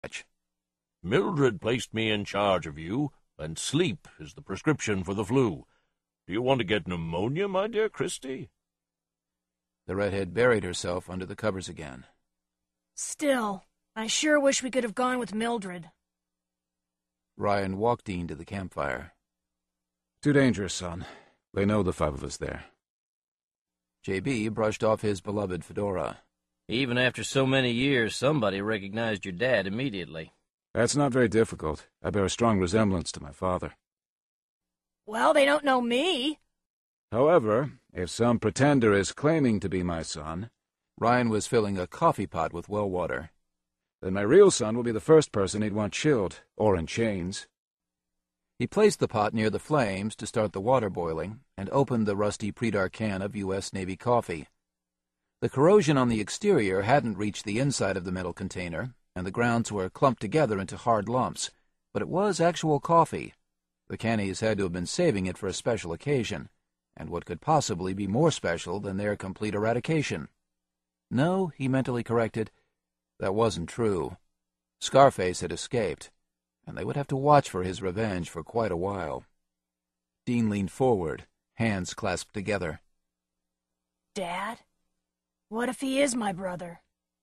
Mildred placed me in charge of you, and sleep is the prescription for the flu. Do you want to get pneumonia, my dear Christy?" The redhead buried herself under the covers again. Still, I sure wish we could have gone with Mildred. Ryan walked Dean to the campfire. "Too dangerous, son. They know the 5 of us there." J.B. brushed off his beloved fedora. Even after so many years, somebody recognized your dad immediately. "That's not very difficult. I bear a strong resemblance to my father." Well, they don't know me. However, if some pretender is claiming to be my son, Ryan was filling a coffee pot with well water, then my real son will be the first person he'd want chilled, or in chains. He placed the pot near the flames to start the water boiling and opened the rusty Pre-Dark can of U.S. Navy coffee. The corrosion on the exterior hadn't reached the inside of the metal container, and the grounds were clumped together into hard lumps, but it was actual coffee. The Cannies had to have been saving it for a special occasion, and what could possibly be more special than their complete eradication? No, he mentally corrected, that wasn't true. Scarface had escaped, and they would have to watch for his revenge for quite a while. Dean leaned forward, hands clasped together. Dad? What if he is my brother?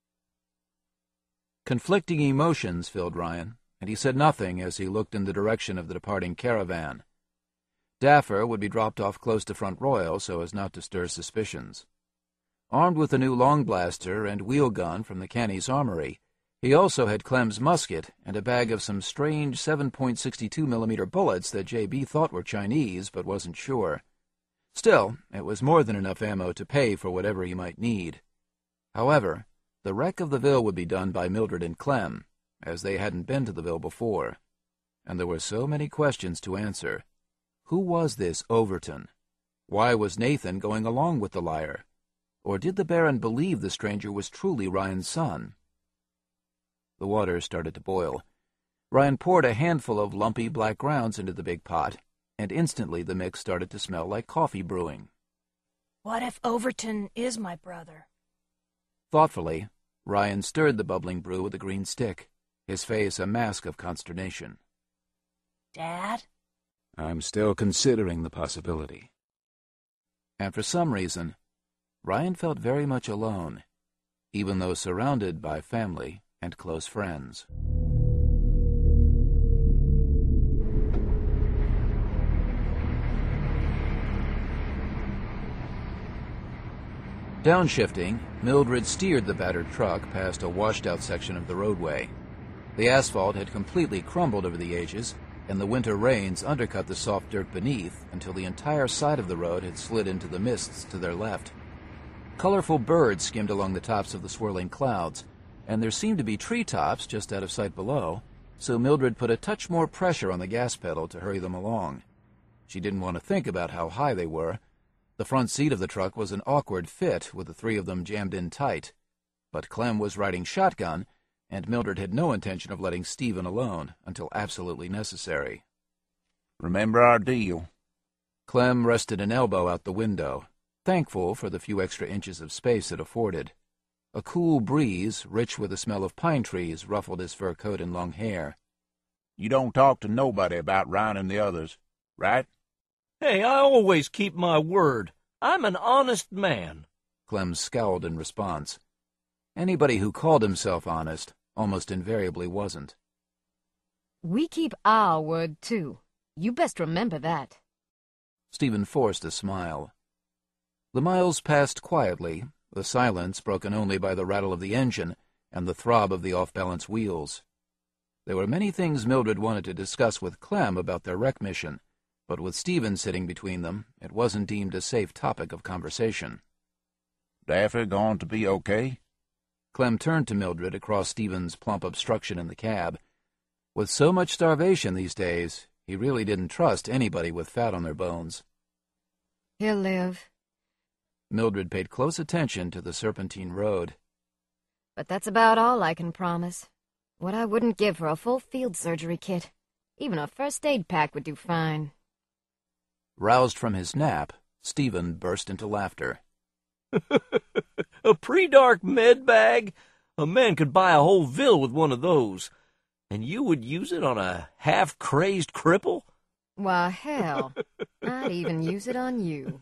Conflicting emotions filled Ryan, and he said nothing as he looked in the direction of the departing caravan. Daffer would be dropped off close to Front Royal so as not to stir suspicions. Armed with a new long blaster and wheel gun from the Cannies' armory, he also had Clem's musket and a bag of some strange 7.62mm bullets that J.B. thought were Chinese but wasn't sure. Still, it was more than enough ammo to pay for whatever he might need. However, the wreck of the Ville would be done by Mildred and Clem, as they hadn't been to the Ville before. And there were so many questions to answer. Who was this Overton? Why was Nathan going along with the liar? Or did the Baron believe the stranger was truly Ryan's son? The water started to boil. Ryan poured a handful of lumpy black grounds into the big pot, and instantly the mix started to smell like coffee brewing. What if Overton is my brother? Thoughtfully, Ryan stirred the bubbling brew with a green stick, his face a mask of consternation. Dad? "I'm still considering the possibility." And for some reason, Ryan felt very much alone, even though surrounded by family and close friends. Downshifting, Mildred steered the battered truck past a washed-out section of the roadway. The asphalt had completely crumbled over the ages, and the winter rains undercut the soft dirt beneath until the entire side of the road had slid into the mists to their left. Colorful birds skimmed along the tops of the swirling clouds, and there seemed to be treetops just out of sight below, so Mildred put a touch more pressure on the gas pedal to hurry them along. She didn't want to think about how high they were. The front seat of the truck was an awkward fit with the 3 of them jammed in tight. But Clem was riding shotgun, and Mildred had no intention of letting Stephen alone until absolutely necessary. "Remember our deal." Clem rested an elbow out the window, thankful for the few extra inches of space it afforded. A cool breeze, rich with the smell of pine trees, ruffled his fur coat and long hair. "You don't talk to nobody about Ryan and the others, right?" Hey, I always keep my word. I'm an honest man. Clem scowled in response. Anybody who called himself honest almost invariably wasn't. "We keep our word, too. You best remember that." Stephen forced a smile. The miles passed quietly, the silence broken only by the rattle of the engine and the throb of the off-balance wheels. There were many things Mildred wanted to discuss with Clem about their wreck mission, but with Stephen sitting between them, it wasn't deemed a safe topic of conversation. "Daffer going to be okay?" Clem turned to Mildred across Stephen's plump obstruction in the cab. With so much starvation these days, he really didn't trust anybody with fat on their bones. "He'll live." Mildred paid close attention to the serpentine road. "But that's about all I can promise. What I wouldn't give for a full field surgery kit. Even a first aid pack would do fine." Roused from his nap, Stephen burst into laughter. A pre-dark med bag? A man could buy a whole ville with one of those. And you would use it on a half-crazed cripple? Why, hell, I'd even use it on you.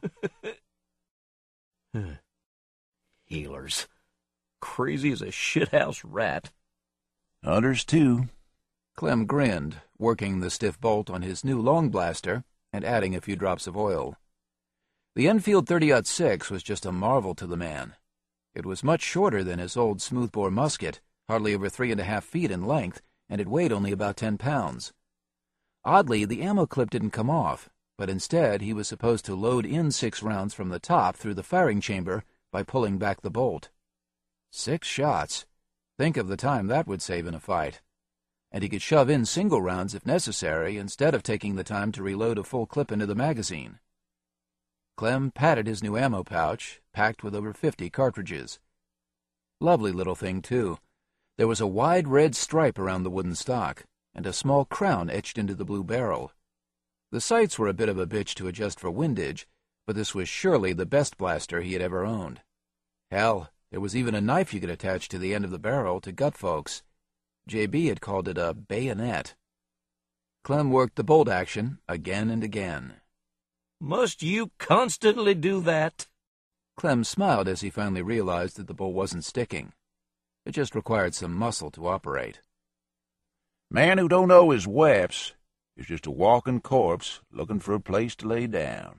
Healers. Crazy as a shithouse rat. Others, too. Clem grinned, working the stiff bolt on his new long blaster and adding a few drops of oil. The Enfield 30-06 was just a marvel to the man. It was much shorter than his old smoothbore musket, hardly over 3.5 feet in length, and it weighed only about 10 pounds. Oddly, the ammo clip didn't come off, but instead he was supposed to load in 6 rounds from the top through the firing chamber by pulling back the bolt. 6 shots. Think of the time that would save in a fight. And he could shove in single rounds if necessary instead of taking the time to reload a full clip into the magazine. Clem patted his new ammo pouch, packed with over 50 cartridges. Lovely little thing, too. There was a wide red stripe around the wooden stock, and a small crown etched into the blue barrel. The sights were a bit of a bitch to adjust for windage, but this was surely the best blaster he had ever owned. Hell, there was even a knife you could attach to the end of the barrel to gut folks. J.B. had called it a bayonet. Clem worked the bolt action again and again. Must you constantly do that? Clem smiled as he finally realized that the bolt wasn't sticking. It just required some muscle to operate. Man who don't know his weps is just a walking corpse looking for a place to lay down.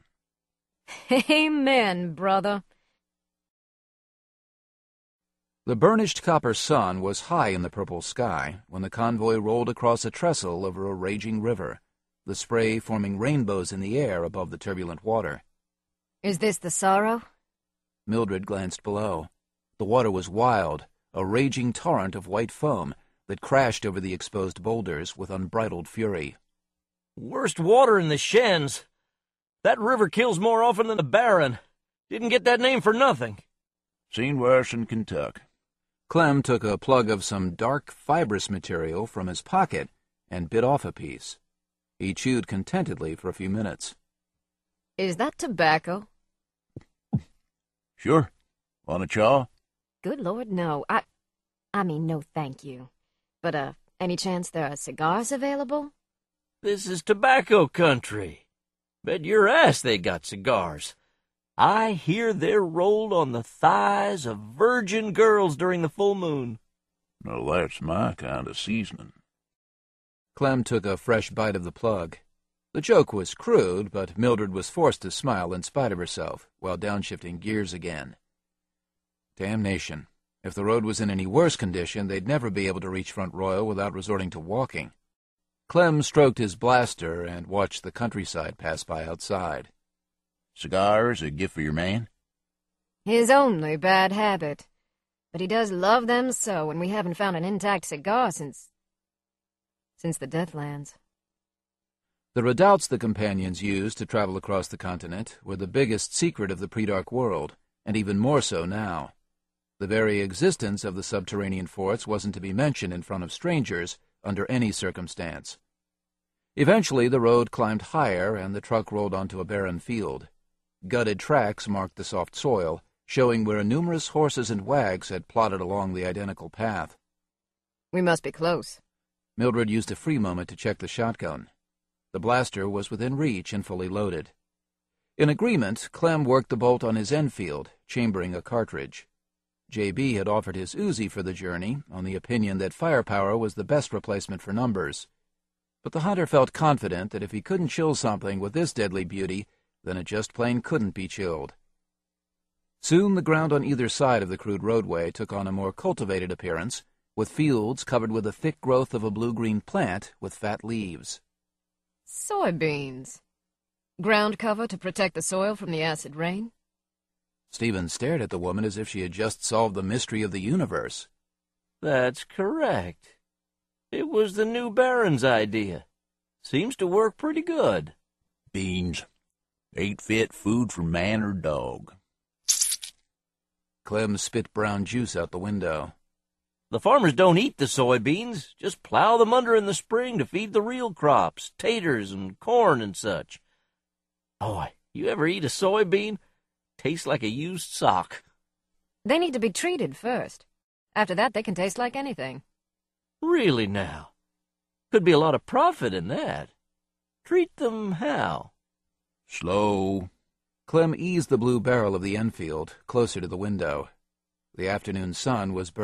Amen, brother. The burnished copper sun was high in the purple sky when the convoy rolled across a trestle over a raging river, the spray forming rainbows in the air above the turbulent water. Is this the Sorrow? Mildred glanced below. The water was wild, a raging torrent of white foam that crashed over the exposed boulders with unbridled fury. Worst water in the Shens. That river kills more often than the Barren. Didn't get that name for nothing. Seen worse in Kentucky. Clem took a plug of some dark, fibrous material from his pocket and bit off a piece. He chewed contentedly for a few minutes. Is that tobacco? Sure. Want a chaw? Good Lord, no. I mean, no thank you. But, any chance there are cigars available? This is tobacco country. Bet your ass they got cigars. I hear they're rolled on the thighs of virgin girls during the full moon. No, that's my kind of seasoning. Clem took a fresh bite of the plug. The joke was crude, but Mildred was forced to smile in spite of herself, while downshifting gears again. Damnation. If the road was in any worse condition, they'd never be able to reach Front Royal without resorting to walking. Clem stroked his blaster and watched the countryside pass by outside. Cigars a gift for your man? His only bad habit. But he does love them so, and we haven't found an intact cigar since the Deathlands. The redoubts the companions used to travel across the continent were the biggest secret of the pre-dark world, and even more so now. The very existence of the subterranean forts wasn't to be mentioned in front of strangers under any circumstance. Eventually the road climbed higher and the truck rolled onto a barren field. Gutted tracks marked the soft soil, showing where numerous horses and wags had plodded along the identical path. We must be close. Mildred used a free moment to check the shotgun. The blaster was within reach and fully loaded. In agreement, Clem worked the bolt on his Enfield, chambering a cartridge. J.B. had offered his Uzi for the journey, on the opinion that firepower was the best replacement for numbers. But the hunter felt confident that if he couldn't chill something with this deadly beauty, then it just plain couldn't be chilled. Soon the ground on either side of the crude roadway took on a more cultivated appearance, with fields covered with a thick growth of a blue-green plant with fat leaves. Soybeans. Ground cover to protect the soil from the acid rain? Stephen stared at the woman as if she had just solved the mystery of the universe. That's correct. It was the new Baron's idea. Seems to work pretty good. Beans. Ain't fit food for man or dog. Clem spit brown juice out the window. The farmers don't eat the soybeans, just plow them under in the spring to feed the real crops, taters and corn and such. Boy, you ever eat a soybean? Tastes like a used sock. They need to be treated first. After that, they can taste like anything. Really now? Could be a lot of profit in that. Treat them how? Slow. Clem eased the blue barrel of the Enfield closer to the window. The afternoon sun was burning